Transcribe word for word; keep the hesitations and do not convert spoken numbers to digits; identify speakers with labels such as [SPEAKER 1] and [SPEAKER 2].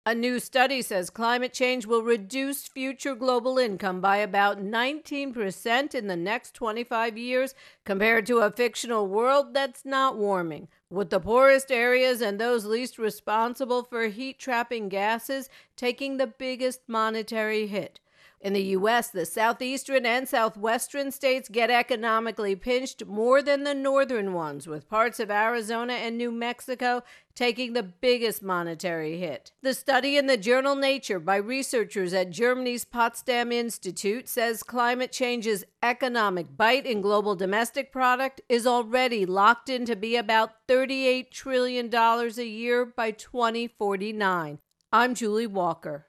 [SPEAKER 1] A new study says climate change will reduce future global income by about nineteen percent in the next twenty-five years, compared to a fictional world that's not warming, with the poorest areas and those least responsible for heat trapping gases taking the biggest monetary hit. In the U S, the southeastern and southwestern states get economically pinched more than the northern ones, with parts of Arizona and New Mexico taking the biggest monetary hit. The study in the journal Nature by researchers at Germany's Potsdam Institute says climate change's economic bite in global domestic product is already locked in to be about thirty-eight trillion dollars a year by twenty forty-nine. I'm Julie Walker.